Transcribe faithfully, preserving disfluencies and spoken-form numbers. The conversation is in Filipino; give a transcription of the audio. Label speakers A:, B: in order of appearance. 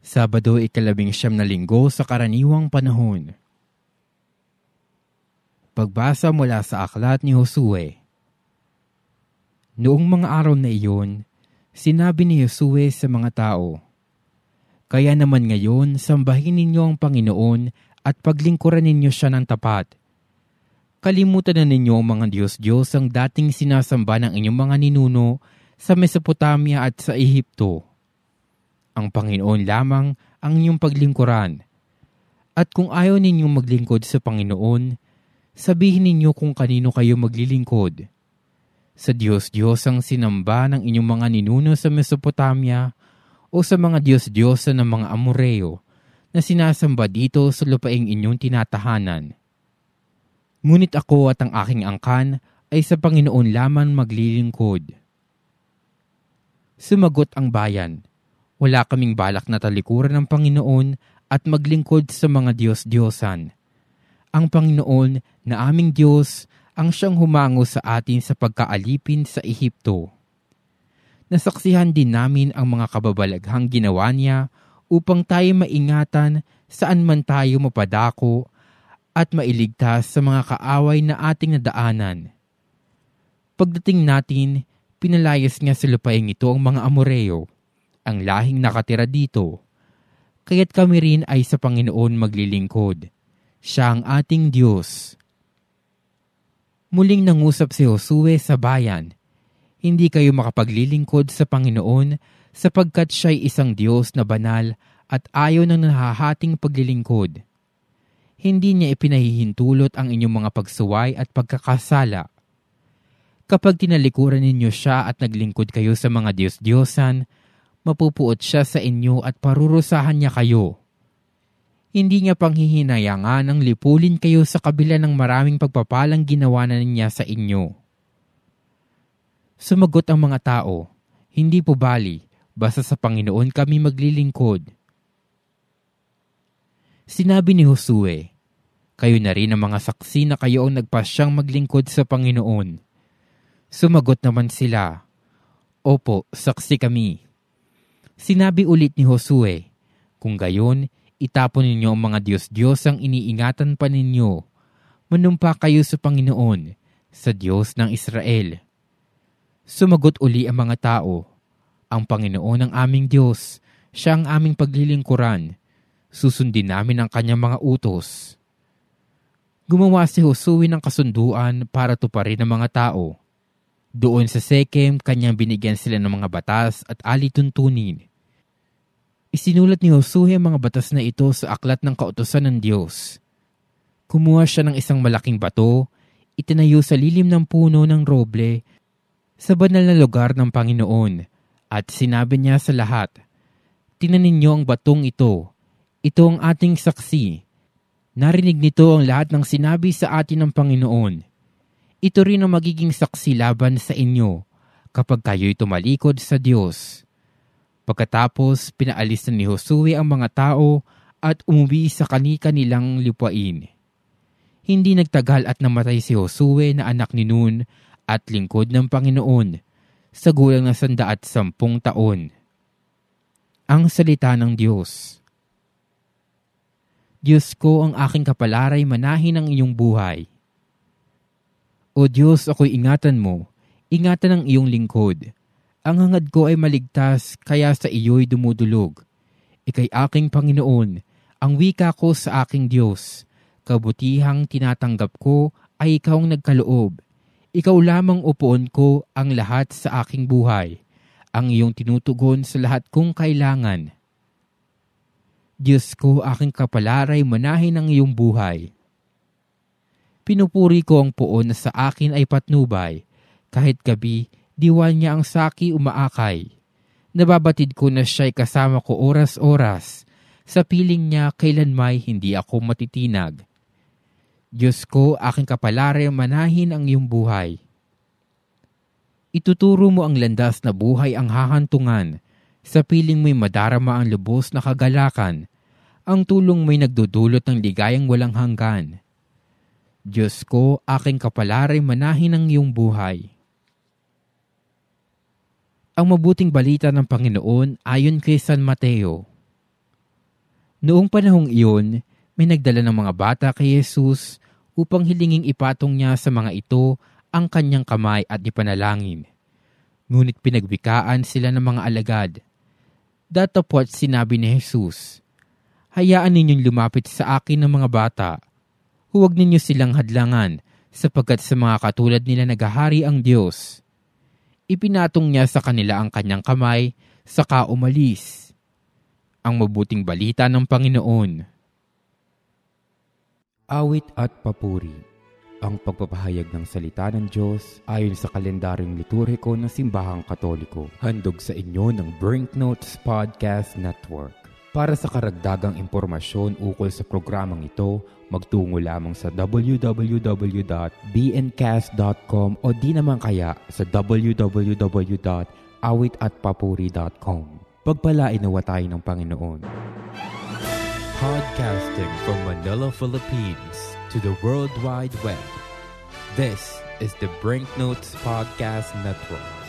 A: Sabado, ikalabing siyam na linggo sa karaniwang panahon. Pagbasa mula sa aklat ni Josue. Noong mga araw na iyon, sinabi ni Josue sa mga tao, "Kaya naman ngayon, sambahin ninyo ang Panginoon at paglingkuran ninyo siya ng tapat. Kalimutan na ninyo ang mga Diyos-Diyos ang dating sinasamba ng inyong mga ninuno sa Mesopotamia at sa Ehipto. Ang Panginoon lamang ang inyong paglingkuran. At kung ayaw ninyong maglingkod sa Panginoon, sabihin ninyo kung kanino kayo maglilingkod. Sa Diyos-Diyos ang sinamba ng inyong mga ninuno sa Mesopotamia o sa mga Diyos-Diyosa ng mga Amoreo na sinasamba dito sa lupaing inyong tinatahanan. Ngunit ako at ang aking angkan ay sa Panginoon lamang maglilingkod." Sumagot ang bayan, "Wala kaming balak na talikuran ng Panginoon at maglingkod sa mga Diyos-Diyosan. Ang Panginoon na aming Diyos ang siyang humango sa atin sa pagkaalipin sa Ehipto. Nasaksihan din namin ang mga kababalaghang ginawa niya upang tayo maingatan saan man tayo mapadako at mailigtas sa mga kaaway na ating nadaanan. Pagdating natin, pinalayas niya sa lupaing ito ang mga Amoreo, ang lahing nakatira dito. Kaya't kami rin ay sa Panginoon maglilingkod. Siya ang ating Diyos." Muling nangusap si Josue sa bayan, "Hindi kayo makapaglilingkod sa Panginoon sapagkat siya'y isang Diyos na banal at ayaw ng nahahating paglilingkod. Hindi niya ipinahihintulot ang inyong mga pagsuway at pagkakasala. Kapag tinalikuran ninyo siya at naglingkod kayo sa mga Diyos-Diyosan, mapupuot siya sa inyo at parurusahan niya kayo. Hindi niya panghihinayangan ang lipulin kayo sa kabila ng maraming pagpapalang ginawa na niya sa inyo." Sumagot ang mga tao, "Hindi po bali, basta sa Panginoon kami maglilingkod." Sinabi ni Josue, "Kayo na rin ang mga saksi na kayo ang nagpasyang maglingkod sa Panginoon." Sumagot naman sila, "Opo, saksi kami." Sinabi ulit ni Josue, "Kung gayon, itapon ninyo ang mga Diyos-Diyos ang iniingatan pa ninyo. Manumpa kayo sa Panginoon, sa Diyos ng Israel." Sumagot uli ang mga tao, "Ang Panginoon ang aming Diyos, siya ang aming paglilingkuran. Susundin namin ang kanyang mga utos." Gumawa si Josue ng kasunduan para tuparin ang mga tao. Doon sa Shechem, kanyang binigyan sila ng mga batas at alituntunin. Isinulat ni Josue ang mga batas na ito sa aklat ng kautusan ng Diyos. Kumuha siya ng isang malaking bato, itinayo sa lilim ng puno ng roble sa banal na lugar ng Panginoon, at sinabi niya sa lahat, "Tingnan ninyo ang batong ito. Ito ang ating saksi. Narinig nito ang lahat ng sinabi sa atin ng Panginoon. Ito rin ang magiging saksi laban sa inyo kapag kayo'y tumalikod sa Diyos." Pagkatapos, pinaalis na ni Josue ang mga tao at umuwi sa kani-kanilang lupain. Hindi nagtagal at namatay si Josue na anak ni Nun at lingkod ng Panginoon sa gulang na sanda at sampung taon. Ang salita ng Diyos. Diyos ko, ang aking kapalaray, manahin ang iyong buhay. O Diyos, ako'y ingatan mo, ingatan ang iyong lingkod. Ang hangad ko ay maligtas, kaya sa iyo'y dumudulog. Ika'y aking Panginoon, ang wika ko sa aking Diyos. Kabutihang tinatanggap ko ay ikaw ang nagkaloob. Ikaw lamang upuon ko ang lahat sa aking buhay, ang iyong tinutugon sa lahat kong kailangan. Diyos ko, aking kapalaray, manahin ang iyong buhay. Pinupuri ko ang poon na sa akin ay patnubay, kahit gabi, diwa niya ang saki umaakay. Nababatid ko na siya'y kasama ko oras-oras. Sa piling niya kailanmay hindi ako matitinag. Diyos ko, aking kapalaray, manahin ang iyong buhay. Ituturo mo ang landas na buhay ang hahantungan. Sa piling mo'y madarama ang lubos na kagalakan. Ang tulong mo'y nagdudulot ng ligayang walang hanggan. Diyos ko, aking kapalaray, manahin ang iyong buhay. Ang mabuting balita ng Panginoon ayon kay San Mateo. Noong panahong iyon, may nagdala ng mga bata kay Jesus upang hilinging ipatong niya sa mga ito ang kanyang kamay at ipanalangin. Ngunit pinagbikaan sila ng mga alagad. Datapwat sinabi ni Jesus, "Hayaan ninyong lumapit sa akin ng mga bata. Huwag ninyo silang hadlangan, sapagkat sa mga katulad nila naghahari ang Diyos." Ipinatong niya sa kanila ang kanyang kamay, saka umalis. Ang mabuting balita ng Panginoon.
B: Awit at papuri. Ang pagpapahayag ng salita ng Diyos ayon sa kalendaryong liturhiko ng Simbahang Katoliko. Handog sa inyo ng Brinknotes Podcast Network. Para sa karagdagang impormasyon ukol sa programang ito, magtungo lamang sa w w w dot b n cast dot com o di naman kaya sa w w w dot awit at papuri dot com. Pagpalain nawa tayo ng Panginoon.
C: Podcasting from Manila, Philippines to the World Wide Web. This is the Brinknotes Podcast Network.